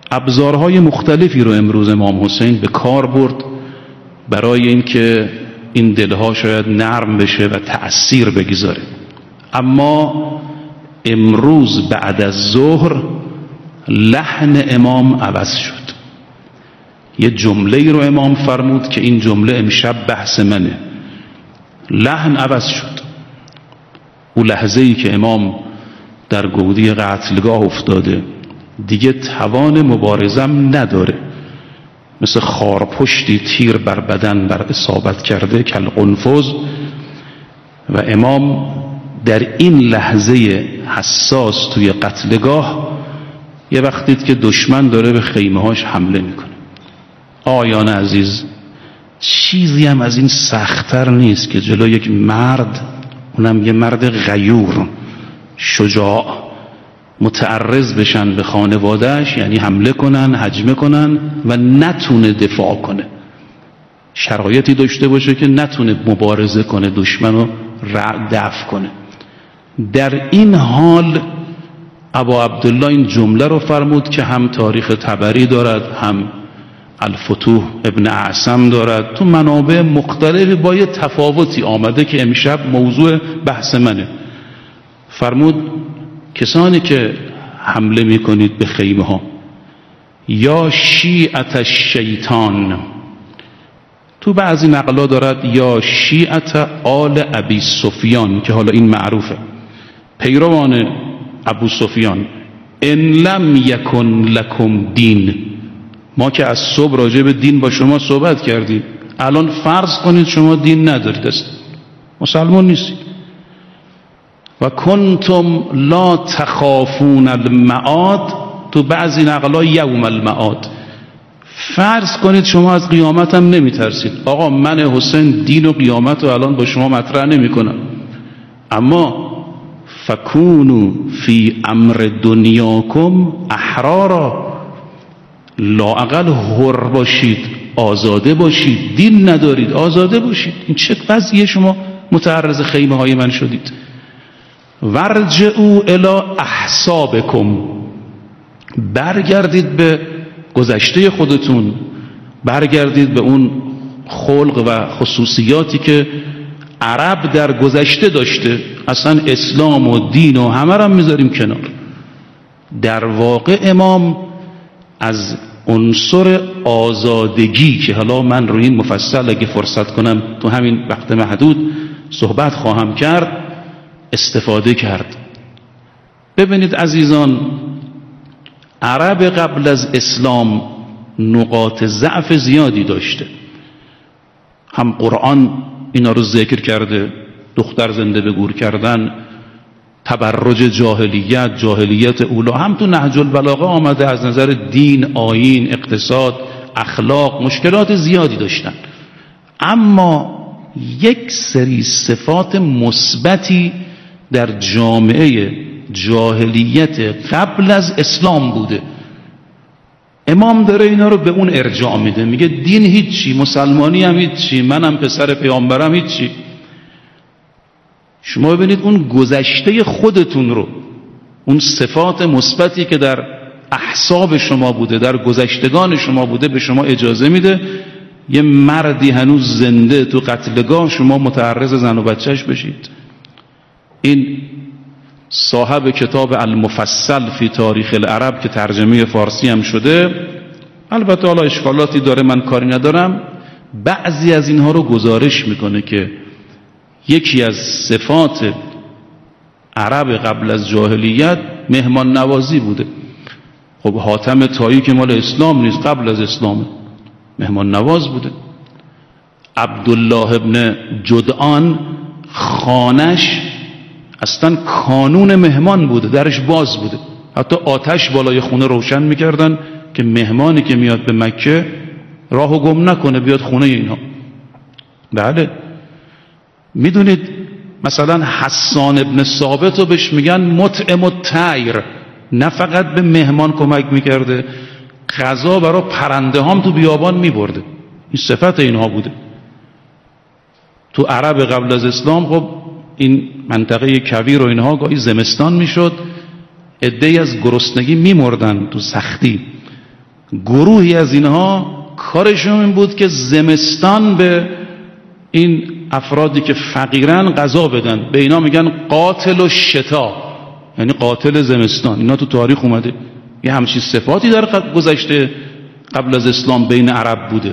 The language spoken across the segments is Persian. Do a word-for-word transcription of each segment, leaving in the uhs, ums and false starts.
ابزارهای مختلفی رو امروز امام حسین به کار برد برای اینکه این دلها شاید نرم بشه و تأثیر بگذاره. اما امروز بعد از ظهر لحن امام عوض شد. یه جمله رو امام فرمود که این جمله امشب بحث منه. لحن عوض شد. اون لحظه ای که امام در گودی قتلگاه افتاده دیگه توان مبارزم نداره، مثل خارپشتی تیر بر بدن بر اصابت کرده کالقنفذ. و امام در این لحظه حساس توی قتلگاه یه وقتی که دشمن داره به خیمه هاش حمله میکنه. آیان عزیز، چیزی هم از این سخت‌تر نیست که جلو یک مرد، اونم یه مرد غیور شجاع، متعرض بشن به خانوادهش، یعنی حمله کنن، هجمه کنن و نتونه دفاع کنه. شرایطی داشته باشه که نتونه مبارزه کنه، دشمن رو دفع کنه. در این حال ابا عبدالله این جمله رو فرمود که هم تاریخ طبری دارد، هم الفتوح ابن اعصم دارد، تو منابع مختلفی با یه تفاوتی آمده که امشب موضوع بحث منه. فرمود کسانی که حمله میکنید به خیمه ها، یا شیعت الشیطان، تو بعضی نقلا دارد یا شیعت آل ابی سفیان، که حالا این معروفه، پیروان ابو سفیان. ان لم یکن لکم دین، ما که از صبح راجع به دین با شما صحبت کردیم، الان فرض کنید شما دین ندارید، است مسلمان نیستید. و کنتم لا تخافون المعاد، تو بعضی نقلا یوم المعاد، فرض کنید شما از قیامت هم نمی ترسید. آقا من حسین دین و قیامت رو الان با شما مطرح نمی کنم، اما فکونوا فی امر دنیاکم احرارا، لااقل حر باشید، آزاده باشید. دین ندارید، آزاده باشید. این چه قضیه شما متعرض خیمه های من شدید؟ ورجعوا الی احسابکم، برگردید به گذشته خودتون، برگردید به اون خلق و خصوصیاتی که عرب در گذشته داشته. اصلا اسلام و دین و همه رو میذاریم کنار. در واقع امام از عنصر آزادگی که حالا من روی این مفصل اگه فرصت کنم تو همین وقت محدود صحبت خواهم کرد استفاده کرد. ببینید عزیزان، عرب قبل از اسلام نقاط ضعف زیادی داشته. هم قرآن اینا رو ذکر کرده، دختر زنده به گور کردن، تبرج جاهلیت، جاهلیت اولا. هم تو نهج البلاغه آمده از نظر دین، آیین، اقتصاد، اخلاق مشکلات زیادی داشتن. اما یک سری صفات مثبتی در جامعه جاهلیت قبل از اسلام بوده. امام داره اینا رو به اون ارجاع میده، میگه دین هیچی، مسلمانی هم هیچی، منم پسر پیامبرم هیچی. شما ببینید اون گذشته خودتون رو، اون صفات مثبتی که در احساب شما بوده، در گذشتگان شما بوده، به شما اجازه میده یه مردی هنوز زنده تو قتلگاه شما متعرض زن و بچهش بشید. این صاحب کتاب المفصل فی تاریخ العرب که ترجمه فارسی هم شده، البته حالا اشکالاتی داره من کاری ندارم، بعضی از اینها رو گزارش میکنه که یکی از صفات عرب قبل از جاهلیت مهمان نوازی بوده. خب حاتم طایی که مال اسلام نیست، قبل از اسلام مهمان نواز بوده. عبدالله ابن جدعان خانش اصلا کانون مهمان بوده، درش باز بوده، حتی آتش بالای خونه روشن میکردن که مهمانی که میاد به مکه راهو گم نکنه بیاد خونه اینها. بله میدونید مثلا حسان ابن ثابت رو بهش میگن مطعم الطیر، نه فقط به مهمان کمک میکرده، غذا برای پرنده هم تو بیابان میبرده. این صفت اینها بوده. تو عرب قبل از اسلام خب این منطقه کویر و اینها گاهی زمستان میشد، عده‌ای از گرسنگی میمردن تو سختی. گروهی از اینها کارشون این بود که زمستان به این افرادی که فقیرن غذا بدن. به اینا میگن قاتل و شتا، یعنی قاتل زمستان. اینا تو تاریخ اومده، یه همچین صفاتی در گذشته قبل از اسلام بین عرب بوده.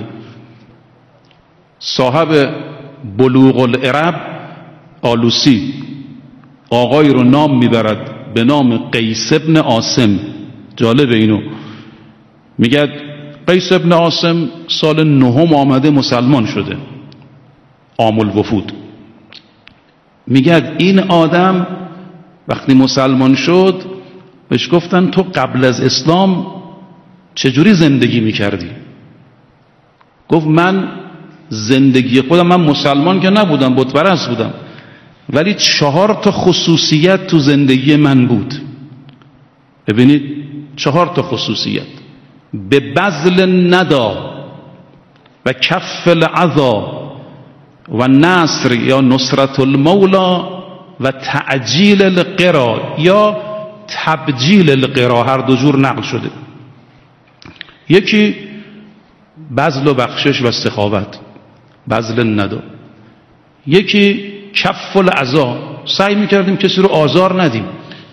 صاحب بلوغ العرب آلوسی آقای رو نام میبرد به نام قیس ابن عاصم. جالب اینو میگه قیس ابن عاصم سال نهم آمده مسلمان شده، عام الوفود. میگه این آدم وقتی مسلمان شد بهش گفتن تو قبل از اسلام چجوری زندگی میکردی؟ گفت من زندگی خودم، من مسلمان که نبودم، بت پرست بودم، ولی چهار تا خصوصیت تو زندگی من بود. ببینید چهار تا خصوصیت: به بذل ندا و کف العذا و نصر یا نصرت المولا و تعجیل القرا یا تبجیل القرا، هر دو جور نقل شده. یکی بذل و بخشش و سخاوت، بذل ندا. یکی کف العذا، سعی میکردیم کسی رو آزار ندیم.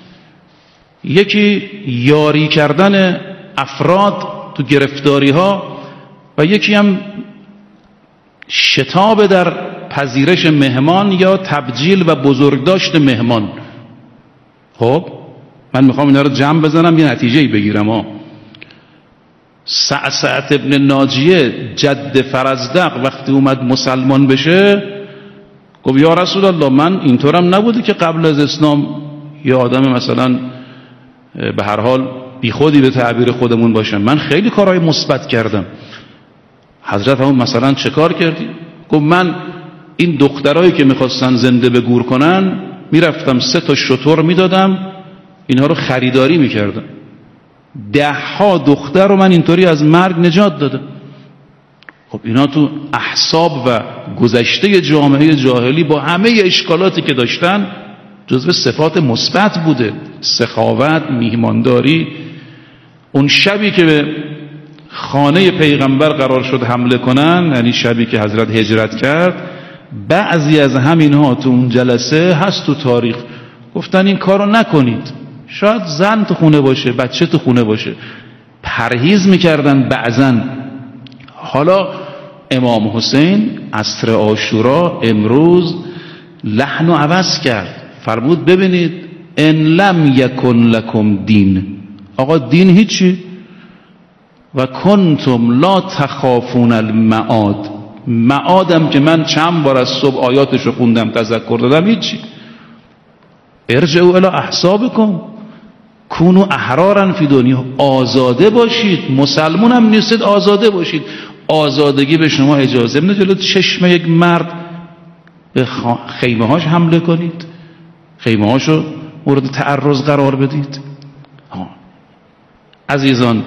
یکی یاری کردن افراد تو گرفتاری ها و یکی هم شتاب در پذیرش مهمان یا تبجیل و بزرگداشت مهمان. خب من میخوام اینا رو جمع بزنم یه نتیجه‌ای بگیرم. ها سعسعت ابن ناجیه جد فرزدق وقتی اومد مسلمان بشه گفت یا رسول الله من اینطورم نبودی که قبل از اسلام یه آدم مثلا به هر حال بی خودی به تعبیر خودمون باشم، من خیلی کارهای مثبت کردم. حضرت همون مثلا چه کار کردی؟ گفت من این دخترایی که میخواستن زنده به گور کنن میرفتم سه تا شتر میدادم، اینها رو خریداری میکردم، ده ها دختر رو من اینطوری از مرگ نجات دادم. خب اینا تو احساب و گذشته جامعه جاهلی با همه اشکالاتی که داشتن جزو صفات مثبت بوده. سخاوت، میهمانداری. اون شبی که به خانه پیغمبر قرار شد حمله کنن، یعنی شبی که حضرت هجرت کرد، بعضی از همینها تو اون جلسه هست تو تاریخ گفتن این کارو نکنید، شاید زن تو خونه باشه، بچه تو خونه باشه، پرهیز میکردن بعضن. حالا امام حسین عصر عاشورا امروز لحن و عوض کرد، فرمود ببینید ان لم یکن لکم دین، آقا دین هیچی، و کنتم لا تخافون المعاد، معادم که من چند بار از صبح آیاتشو خوندم تذکر دادم، هیچی. ارجعوا الی احسابکم کونوا احرارا فی دنیا، آزاده باشید، مسلمون هم نیستید آزاده باشید. آزادگی به شما اجازه میده جلو چشم یک مرد به خیمه هاش حمله کنید، خیمه هاشو مورد تعرض قرار بدید. ها. عزیزان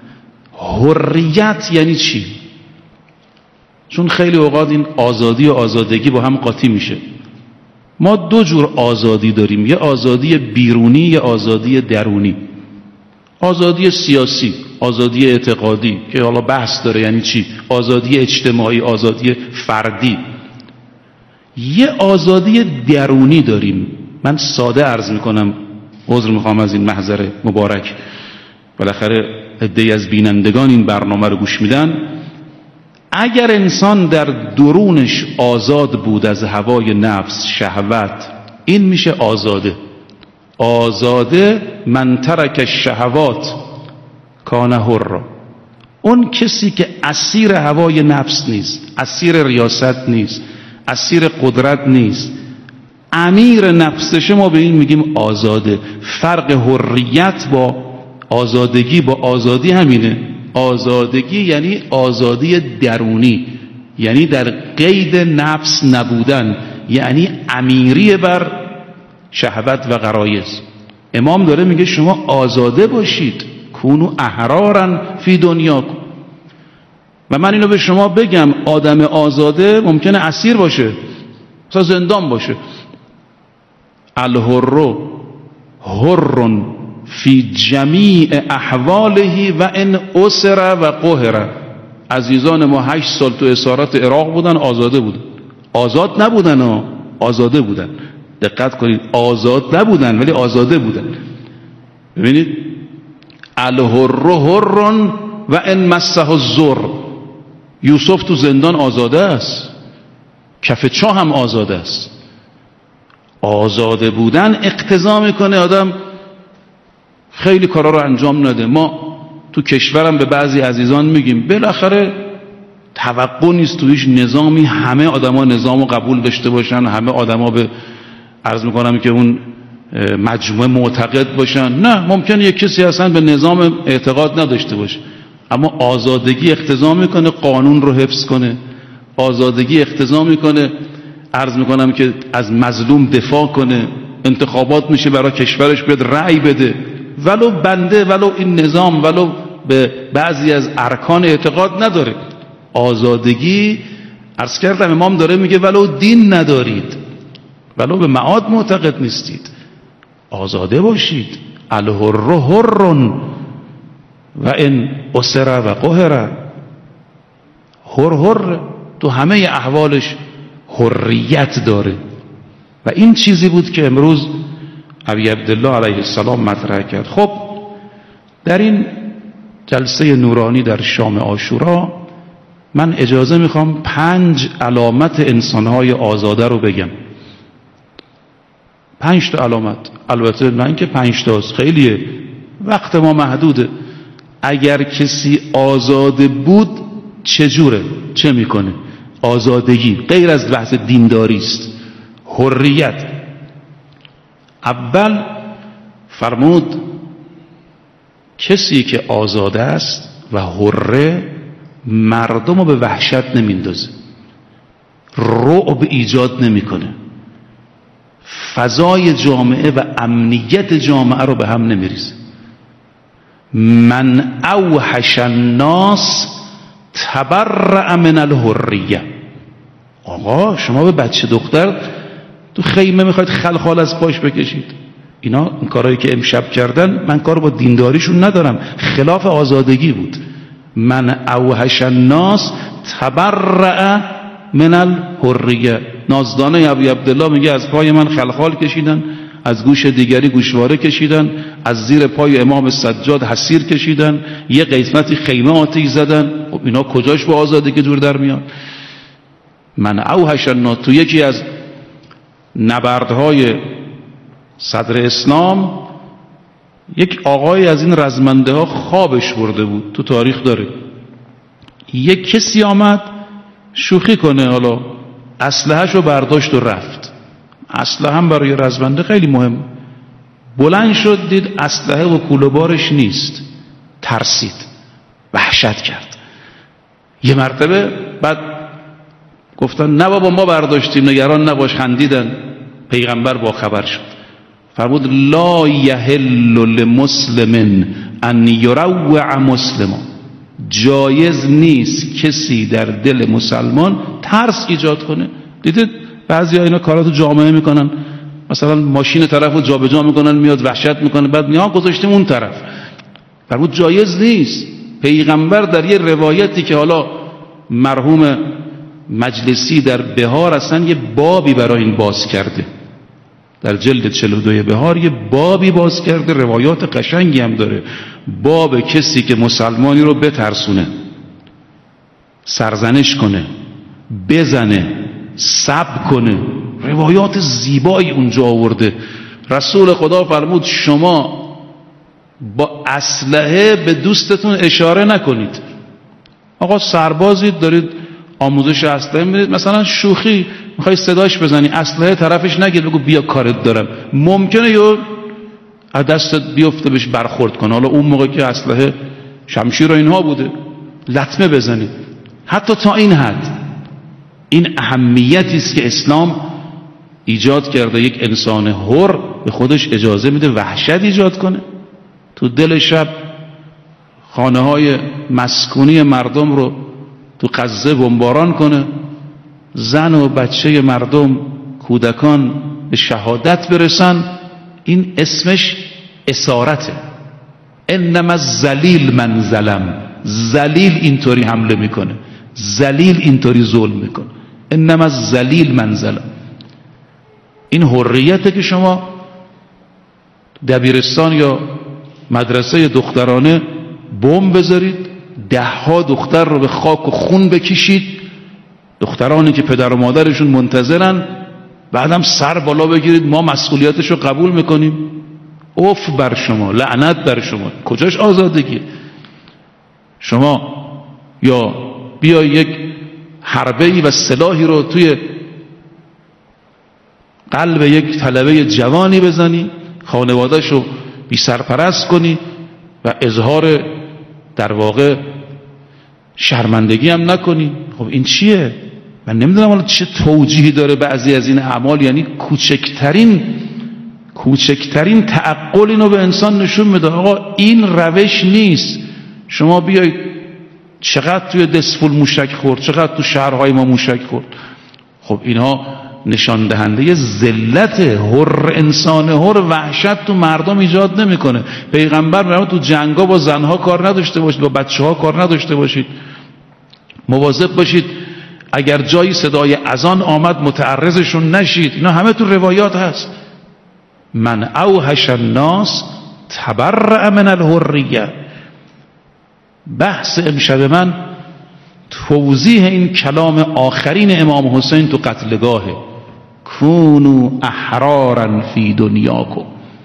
حریت یعنی چی؟ چون خیلی اوقات این آزادی و آزادگی با هم قاطی میشه. ما دو جور آزادی داریم، یه آزادی بیرونی، یه آزادی درونی. آزادی سیاسی، آزادی اعتقادی که حالا بحث داره یعنی چی، آزادی اجتماعی، آزادی فردی. یه آزادی درونی داریم. من ساده عرض میکنم، عذر میخوام از این محضر مبارک، بالاخره عده‌ای از بینندگان این برنامه رو گوش میدن. اگر انسان در درونش آزاد بود از هوای نفس، شهوت، این میشه آزاده. آزاده من ترک الشهوات کان حرا، اون کسی که اسیر هوای نفس نیست، اسیر ریاست نیست، اسیر قدرت نیست، امیر نفسشه، ما به این میگیم آزاده. فرق حریت با آزادگی با آزادی همینه. آزادگی یعنی آزادی درونی، یعنی در قید نفس نبودن، یعنی امیری بر شهوت و غرایز. امام داره میگه شما آزاده باشید، کونو احرارا فی دنیاکم. و من اینو به شما بگم، آدم آزاده ممکنه اسیر باشه، مثلا زندان باشه. الحر حر فی جمیع احواله و ان اسر و قهر. عزیزان ما هشت سال تو اسارت عراق بودن، آزاده بودن. آزاد نبودن ها، آزاده بودن. دقت کنید، آزاد نبودن ولی آزاده بودن. ببینید الحر حر و ان مسه الضر. یوسف تو زندان آزاده است، کف چاه هم آزاده است. آزاده بودن اقتضا میکنه آدم خیلی کارا رو انجام نده. ما تو کشورم به بعضی عزیزان میگیم بالاخره توقع نیست تو هیچ نظامی همه آدما نظامو قبول داشته باشن، همه آدما به عرض میکنم که اون مجموعه معتقد باشن. نه، ممکنه یک کسی اصلا به نظام اعتقاد نداشته باشه، اما آزادگی اقتضا میکنه قانون رو حفظ کنه، آزادگی اقتضا میکنه عرض میکنم که از مظلوم دفاع کنه، انتخابات میشه برای کشورش بیاد رأی بده، ولو بنده ولو این نظام ولو به بعضی از ارکان اعتقاد نداره. آزادگی عرض کردم امام داره میگه ولو دین ندارید، ولو به معاد معتقد نیستید، آزاده باشید. الحر حر و ان اسر و قهر. حر حر تو همه احوالش حریت داره و این چیزی بود که امروز ابی عبدالله علیه السلام مطرح کرد. خب در این جلسه نورانی در شام عاشورا من اجازه میخوام پنج علامت انسانهای آزاده رو بگم. پنج تا علامت، البته نه اینکه پنج تاست، خیلیه، وقت ما محدوده. اگر کسی آزاده بود چجوره، چه میکنه؟ آزادگی غیر از بحث دینداری است، حریت. اول فرمود کسی که آزاده است و حره مردم رو به وحشت نمیندازه، رعب ایجاد نمیکنه، فضای جامعه و امنیت جامعه رو به هم نمیریزه. من اوحش الناس تبرأ من الحریه. آقا شما به بچه دختر تو خیمه میخواید خلخال از پاش بکشید. اینا این کارهایی که امشب کردن من کار با دینداریشون ندارم، خلاف آزادگی بود. من اوحش الناس تبرأ من الحریه. نازدانه ابی عبدالله میگه از پای من خلخال کشیدن، از گوش دیگری گوشواره کشیدن، از زیر پای امام سجاد حسیر کشیدن، یه قسمتی خیمه آتش زدن. خب اینا کجاش با آزادگی دور در میاد؟ من اوحش الناس. تو یکی از نبردهای صدر اسلام یک آقای از این رزمنده ها خوابش برده بود، تو تاریخ داره. یک کسی آمد شوخی کنه، حالا اسلحه‌ش رو برداشت و رفت. اسلحه هم برای رزمنده خیلی مهم. بلند شد دید اسلحه و کوله بارش نیست، ترسید، وحشت کرد. یه مرتبه بعد گفتن نه بابا ما برداشتیم، نگران نباش، خندیدن. پیغمبر با خبر شد، فرمود لا یحل لمسلم ان یروع مسلما. جایز نیست کسی در دل مسلمان ترس ایجاد کنه. دیدید بعضی ها اینا کاراتو جامعه میکنن، مثلا ماشین طرفو جابجا میکنن، میاد وحشت میکنه، بعد میان گذاشتیم اون طرف. فرمود جایز نیست. پیغمبر در یه روایتی که حالا مرحوم مجلسی در بهار اصلا یه بابی برای این باز کرده، در جلد چهل و دو بهار یه بابی باز کرده، روایات قشنگی هم داره. باب کسی که مسلمانی رو بترسونه، سرزنش کنه، بزنه، سب کنه، روایات زیبایی اونجا آورده. رسول خدا فرمود شما با اسلحه به دوستتون اشاره نکنید. آقا سربازید، دارید آموزش اسلحه میدید، مثلا شوخی میخوای صداش بزنی، اسلحه طرفش نگیر، بگو بیا کارت دارم. ممکنه یا از دستت بیفته بهش برخورد کنه. حالا اون موقع که اسلحه شمشیر و اینها بوده، لطمه بزنید. حتی تا این حد. این اهمیتی است که اسلام ایجاد کرده. یک انسان حر به خودش اجازه میده وحشت ایجاد کنه، تو دل شب خانه های مسکونی مردم رو تو غزه بمباران کنه، زن و بچه مردم، کودکان به شهادت برسن. این اسمش اسارته. انما الذلیل من ظلم، ذلیل اینطوری حمله میکنه، ذلیل اینطوری ظلم میکنه. انما الذلیل من ظلم. این حریته که شما دبیرستان یا مدرسه دخترانه بمب بذارید، ده ها دختر رو به خاک و خون بکشید، دخترانی که پدر و مادرشون منتظرن، بعدم سر بالا بگیرید ما مسئولیتش رو قبول میکنیم. اوف بر شما، لعنت بر شما. کجاش آزادگی؟ شما یا بیا یک حربه‌ای و سلاحی رو توی قلب یک طلبه جوانی بزنی، خانواده‌ش رو بی سرپرست کنی و اظهار در واقع شرمندگی هم نکنی. خب این چیه؟ من نمیدونم حالا چه توجیهی داره بعضی از این اعمال. یعنی کوچکترین کوچکترین تعقل اینو به انسان نشون میده آقا این روش نیست. شما بیایید، چقدر توی دسفول موشک خورد، چقدر تو شهرهای ما موشک خورد. خب اینها نشان دهنده ذلت. حر انسان حر وحشت تو مردم ایجاد نمیکنه. پیغمبر میگه تو جنگا با زنها کار نداشته باشید، با بچه‌ها کار نداشته باشید، مواظب باشید اگر جایی صدای اذان آمد متعرضشون نشید. اینا همه تو روایات هست. من اوحش الناس تبرأ من الحریه. بحث امشب من توضیح این کلام آخرین امام حسین تو قتلگاهه. کونوا احرارا فی دنیاکم.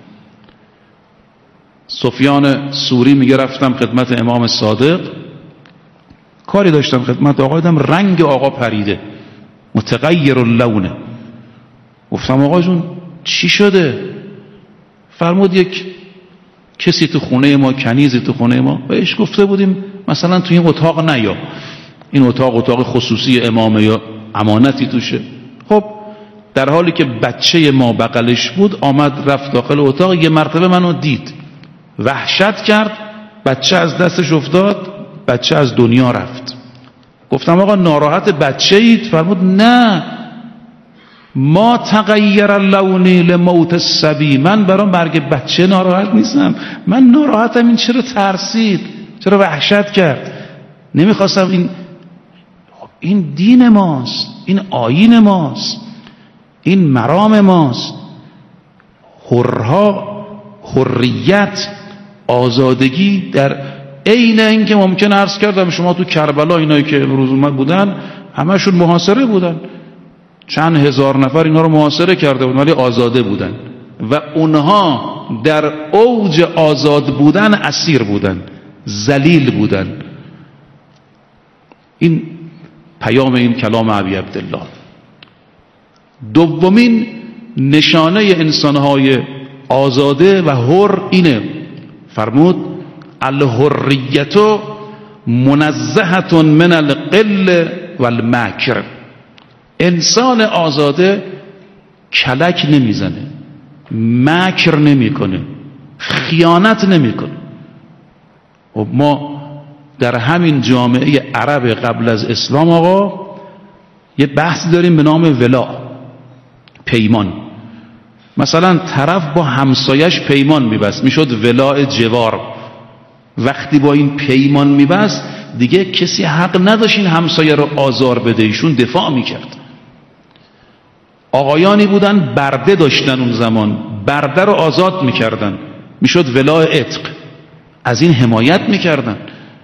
سفیان سوری میگه رفتم خدمت امام صادق، کاری داشتم خدمت آقا، دیدم رنگ آقا پریده، متغیر اللونه. گفتم آقا جون چی شده؟ فرمود یک کسی تو خونه ما، کنیزی تو خونه ما، بهش گفته بودیم مثلا تو این اتاق نیا، این اتاق اتاق خصوصی امامه یا امانتی توشه. خب در حالی که بچه ما بغلش بود آمد رفت داخل اتاق، یه مرتبه منو دید، وحشت کرد، بچه از دستش افتاد، بچه از دنیا رفت. گفتم آقا ناراحت بچه اید؟ فرمود نه، ما تغییر لونی لموت الصبی. من برام برگ بچه ناراحت نیستم، من ناراحتم این چرا ترسید، چرا وحشت کرد. نمیخواستم این این دین ماست، این آیین ماست، این مرام ماست. حرها، حریت، آزادگی در عین اینکه ممکن عرض کردم شما تو کربلا اینایی که امروز اومد بودن همشون محاصره بودن، چند هزار نفر اینا رو محاصره کرده بودن ولی آزاده بودن و اونها در اوج آزاد بودن اسیر بودن، ذلیل بودن. این پیام این کلام ابی عبدالله. دومین نشانه انسانهای آزاده و حر اینه، فرمود الحریت منزهة من القل والمکر. انسان آزاده کلک نمیزنه، مکر نمیکنه، خیانت نمیکنه. و ما در همین جامعه عرب قبل از اسلام آقا یه بحث داریم به نام ولا، پیمان. مثلا طرف با همسایش پیمان میبست، میشد ولاء جوار. وقتی با این پیمان میبست دیگه کسی حق نداشت این همسایه رو آزار بده، ایشون دفاع میکرد. آقایانی بودن برده داشتن اون زمان، برده رو آزاد میکردن، میشد ولاء عتق، از این حمایت میکردن.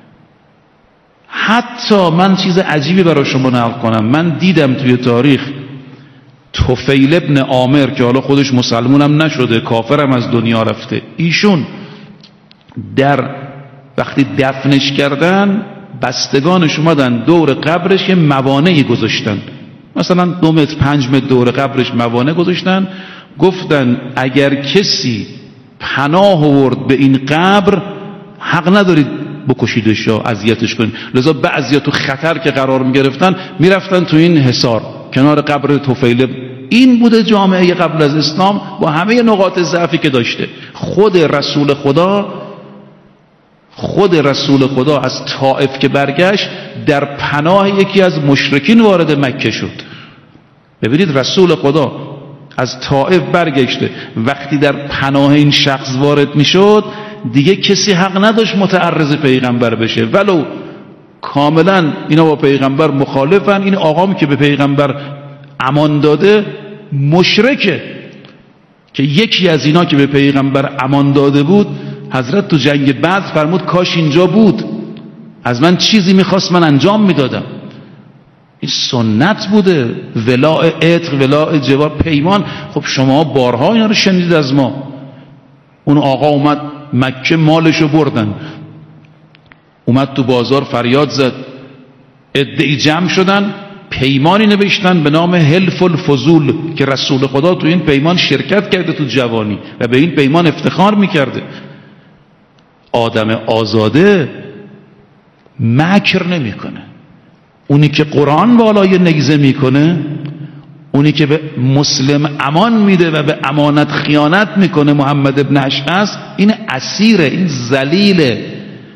حتی من چیز عجیبی برای شما نقل کنم، من دیدم توی تاریخ طفیل ابن عامر که حالا خودش مسلمونم نشده، کافرم از دنیا رفته، ایشون در وقتی دفنش کردن بستگانش اومدن دور قبرش یه موانعی گذاشتن، مثلا دو متر پنج متر دور قبرش موانع گذاشتن، گفتن اگر کسی پناه آورد به این قبر حق ندارید بکشیدش یا اذیتش کنید. لذا بعضیا تو خطر که قرار میگرفتن میرفتن تو این حصار کنار قبر طفیل. این بوده جامعه قبل از اسلام با همه نقاط ضعفی که داشته. خود رسول خدا خود رسول خدا از طائف که برگشت در پناه یکی از مشرکین وارد مکه شد. ببینید رسول خدا از طائف برگشته، وقتی در پناه این شخص وارد میشد دیگه کسی حق نداشت متعرض پیغمبر بشه، ولو کاملا اینا با پیغمبر مخالفن. این آقام که به پیغمبر امان داده مشرکه، که یکی از اینا که به پیغمبر امان داده بود حضرت تو جنگ بدر فرمود کاش اینجا بود، از من چیزی میخواست من انجام میدادم. این سنت بوده، ولاء عتق، ولاء جوار، پیمان. خب شما بارها اینا رو شنیدید از ما. اون آقا اومد مکه مالشو بردن، اومد تو بازار فریاد زد، عده‌ای جمع شدن پیمانی نوشتن به نام حلف الفضول که رسول خدا تو این پیمان شرکت کرده تو جوانی و به این پیمان افتخار میکرده. آدم آزاده مکر نمیکنه. اونی که قرآن بالای نیزه میکنه، اونی که به مسلم امان میده و به امانت خیانت میکنه، محمد ابن اشعث، این اسیره، این ذلیله.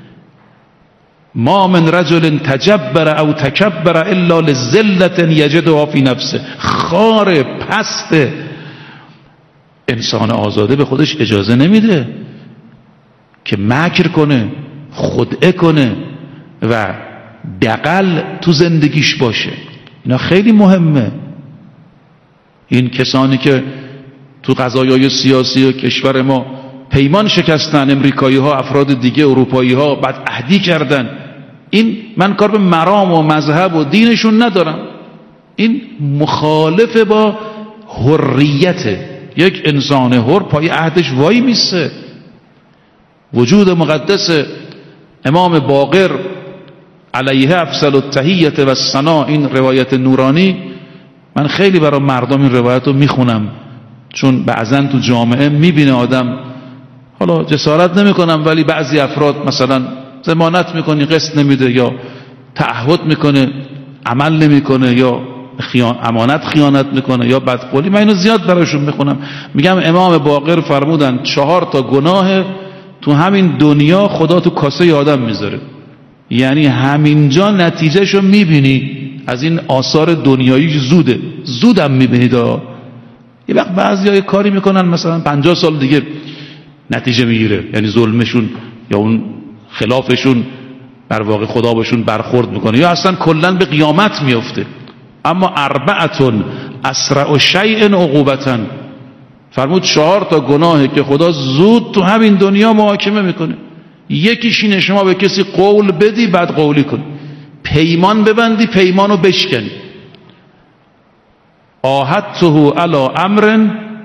ما من رجل تجبر او تکبر الا لذلت یجدها فی نفسه. خار پسته. انسان آزاده به خودش اجازه نمیده که مکر کنه، خدعه کنه و دغل تو زندگیش باشه. اینا خیلی مهمه. این کسانی که تو قضایای سیاسی و کشور ما پیمان شکستن، امریکایی ها، افراد دیگه، اروپایی ها بد عهدی کردن، این من کار به مرام و مذهب و دینشون ندارم، این مخالف با حریته. یک انسان حر پای عهدش وای میسته. وجود مقدس امام باقر علیه افضل التحیة و الثنا، این روایت نورانی، من خیلی برای مردم این روایت رو میخونم، چون بعضن تو جامعه میبینه آدم، حالا جسارت نمیکنم ولی بعضی افراد مثلا ضمانت میکنی قسط نمیده، یا تعهد میکنه عمل نمیکنه، یا خیان امانت خیانت میکنه، یا بدقولی. من اینو زیاد براشون میخونم. میگم امام باقر فرمودن چهار تا گناه تو همین دنیا خدا تو کاسه آدم میذاره، یعنی همینجا نتیجهشو میبینی. از این آثار دنیایی زوده، زودم میبینید. یه وقت بعضی‌ها یه کاری میکنن مثلا پنجاه سال دیگه نتیجه میگیره، یعنی ظلمشون یا اون خلافشون در واقع خدا بهشون برخورد میکنه، یا اصلا کلا به قیامت میفته. اما اربعتون اسرع شیء عقوبتاً، فرمود چهار تا گناهی که خدا زود تو همین دنیا محاکمه میکنه. یکیش اینه شما به کسی قول بدی بعد قولی کنی، پیمان ببندی پیمانو بشکنی. آهدته علی امر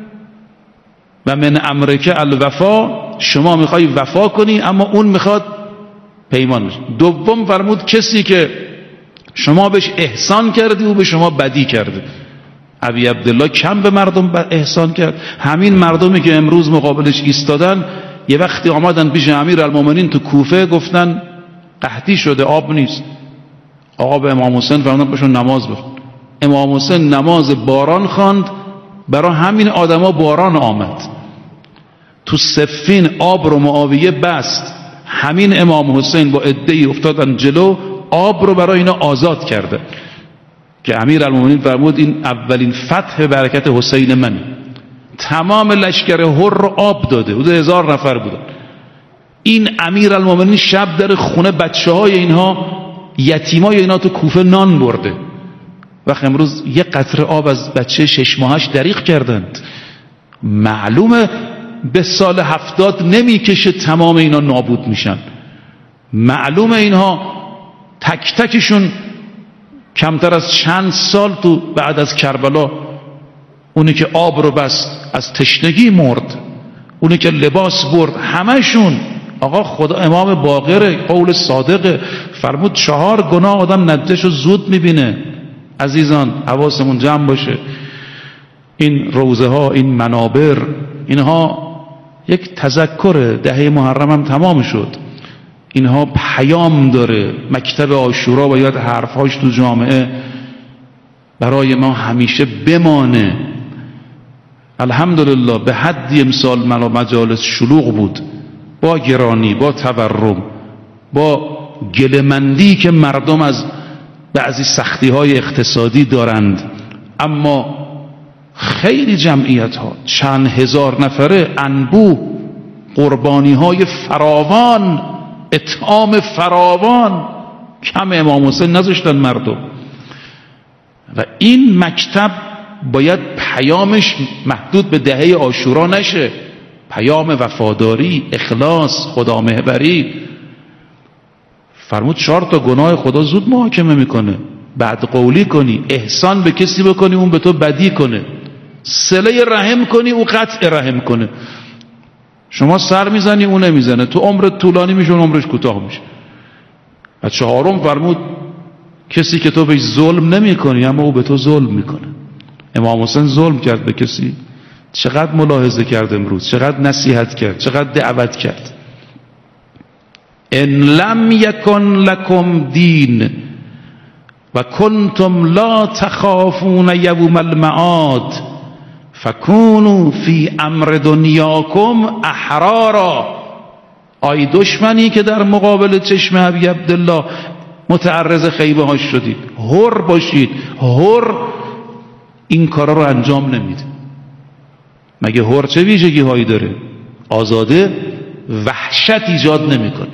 و من امرک الوفا، شما میخوای وفا کنی اما اون میخواد پیمان بشه. دوم فرمود کسی که شما بهش احسان کردی و به شما بدی کرده. ابی عبدالله کم به مردم احسان کرد. همین مردمی که امروز مقابلش ایستادن یه وقتی آمدن پیش امیرالمومنین تو کوفه، گفتن قحطی شده آب نیست. آقا به امام حسین فرمودن بهشون نماز بخون. امام حسین نماز باران خواند، برای همین آدما باران آمد. تو صفین آب رو معاویه بست، همین امام حسین با عده‌ای افتادن جلو، آب رو برای اینا آزاد کرده. که امیرالمومنین فرمود این اولین فتح برکت حسین من. تمام لشکر هر رو آب داده، حدود هزار نفر بودن. این امیرالمومنین شب در خونه بچه های اینها، یتیمای اینا تو کوفه نان برده. وقت امروز یه قطره آب از بچه شش ماهش دریغ کردند. معلومه به سال هفتاد نمیکشه تمام اینا نابود میشن. معلومه اینها تک تکشون کمتر از چند سال تو بعد از کربلا، اونی که آب رو بست از تشنگی مرد، اونی که لباس برد، همشون. آقا خدا امام باقر قول صادقه، فرمود چهار گناه آدم نتیجهشو زود میبینه. عزیزان حواسمون جمع باشه. این روزه ها، این منابر، اینها یک تذکر دهه محرم هم تمام شد. اینها پیام داره. مکتب عاشورا باید حرفهاش تو جامعه برای ما همیشه بمانه. الحمدلله به حدی امسال مجالس شلوغ بود، با گرانی، با تورم، با گله‌مندی که مردم از بعضی سختی های اقتصادی دارند، اما خیلی جمعیت ها، چند هزار نفره، انبوه، قربانی های فراوان، اطعام فراوان، کم امام حسین نذاشتن مردم. و این مکتب باید پیامش محدود به دهه عاشورا نشه، پیام وفاداری، اخلاص، خدا محوری. فرمود چهار تا گناه خدا زود محاکمه میکنه. بعد قولی کنی، احسان به کسی بکنی اون به تو بدی کنه، صله رحم کنی او قطع رحم کنه. شما سر میزنی اون نمیزنه، تو عمرت طولانی میشه اون عمرش کوتاه میشه. و چهارم فرمود کسی که تو بهش ظلم نمی کنی اما او به تو ظلم میکنه. امام حسین ظلم کرد به کسی؟ چقدر ملاحظه کرد امروز، چقدر نصیحت کرد، چقدر دعوت کرد. ان لم یکن لکم دین و کنتم لا تخافون یوم المعاد فکونوا فی امر دنیاکم احرارا. آی دشمنی که در مقابل چشم ابی عبدالله متعرض خیبه هاش شدید، حر باشید. حر این کارا رو انجام نمیده. مگه حر چه ویژگی هایی داره؟ آزاده وحشت ایجاد نمیکنه.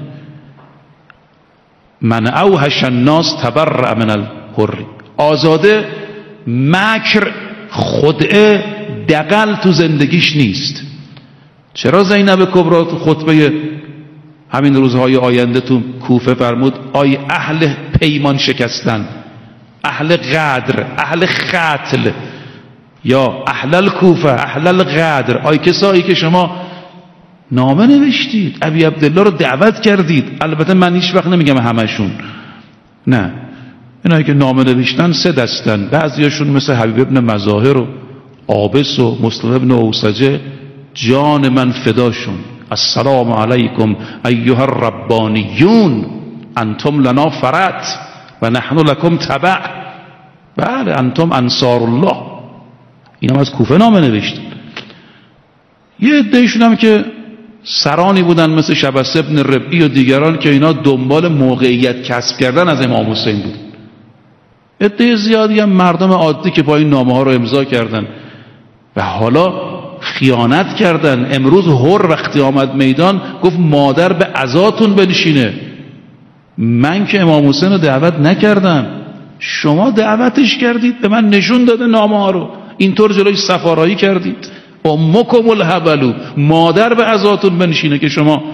من اوحش الناس تبرأ من الحر. آزاده مکر، خدعه، دغل تو زندگیش نیست. چرا زینب کبری تو خطبه همین روزهای آینده تو کوفه فرمود آی اهل پیمان شکستن، اهل غدر، اهل قتل، یا اهل الکوفه، اهل الغدر، آی کسایی که شما نامه نوشتید، ابی عبدالله رو دعوت کردید. البته من هیچ وقت نمیگم همشون، نه، اینایی که نامه نوشتن سه دستن. بعضیاشون مثل حبیب ابن مظاهر و عابس و مسلم ابن اوسجه جان من فداشون. السلام علیکم ایها الربانیون انتم لنا فرط و نحن لکم تبع. بله انتم انصار الله. اینا از کوفه نامه نوشتن. یه عده‌ایشون هم که سرانی بودن مثل شبس ابن ربعی و دیگران که اینا دنبال موقعیت کسب کردن از امام حسین بود. عده زیادی هم مردم عادی که با این نامه ها رو امضا کردن و حالا خیانت کردن. امروز حر وقتی آمد میدان گفت مادر به عزاتون بنشینه. من که امام حسین رو دعوت نکردم، شما دعوتش کردید، به من نشون داده نامه ها رو، اینطور جلوی سفارایی کردید. امکم الهبلو، مادر به عزاتون بنشینه که شما.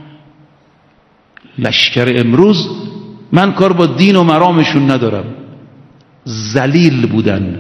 لشکر امروز من کار با دین و مرامشون ندارم، ذلیل بودن،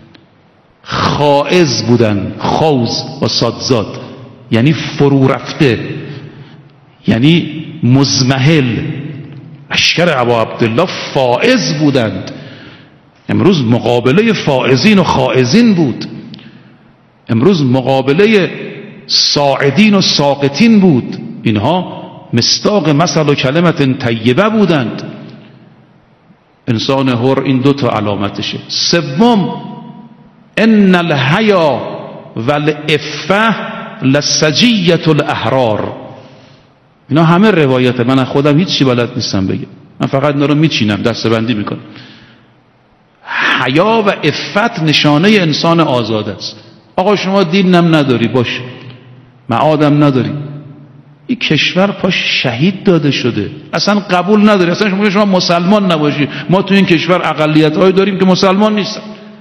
خائز بودن، خوز و صادزاد یعنی فرو رفته، یعنی مزمحل. لشکر ابا عبدالله فائز بودند. امروز مقابله فائزین و خائزین بود. امروز مقابله ساعدین و ساقطین بود. اینها مصداق مثل و کلمت طیبه بودند. انسان حر این دو تا علامتشه. سوم ان الحیا والعفه لسجیة الاحرار. اینا همه روایته، من خودم هیچ چی بلد نیستم بگم، من فقط اینا رو میچینم، دسته‌بندی میکنم. حیا و عفت نشانه انسان آزاد است. آقا شما دینم نداری، باشه، معادم نداری، این کشور پاش شهید داده شده، اصلا قبول نداری، اصلا شما شما مسلمان نباشی. ما تو این کشور اقلیت‌هایی داریم که مسلمان نیستن.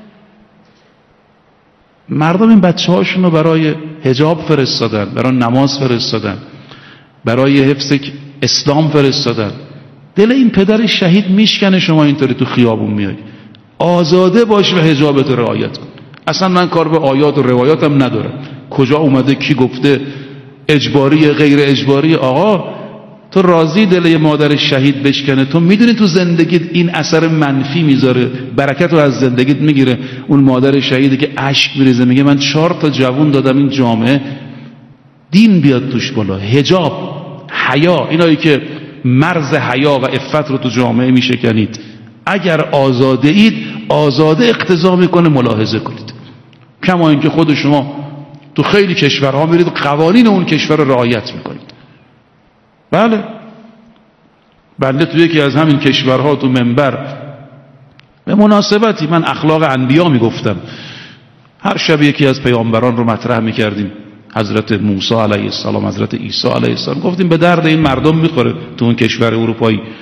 مردم این بچه هاشون رو برای حجاب فرستادن، برای نماز فرستادن، برای حفظ اسلام فرستادن. دل این پدر شهید میشکنه شما اینطوری تو خیابون میای. آزاده باش و حجابت رو رعایت کن. اصلا من کار به آیات و روایاتم ندارم، کجا اومده، کی گفته، اجباری غیر اجباری. آقا تو راضی دل یه مادر شهید بشکنه؟ تو میدونی تو زندگیت این اثر منفی میذاره، برکت رو از زندگیت میگیره. اون مادر شهیدی که اشک میریزه میگه من چهار تا جوون دادم این جامعه دین بیاد توش بالا، حجاب، حیا، اینایی که مرز حیا و عفت رو تو جامعه میشکنید. اگر آزاده اید، آزاده اقتضا میکنه ملاحظه کنید. کما اینکه خود شما تو خیلی کشورها میرید قوانین اون کشور رو رعایت میکنید. بله، بنده تو یکی از همین کشورها تو منبر به مناسبتی من اخلاق انبیا میگفتم، هر شب یکی از پیامبران رو مطرح میکردیم، حضرت موسی علیه السلام، حضرت عیسی علیه السلام، گفتیم به درد این مردم میخوره تو اون کشور اروپایی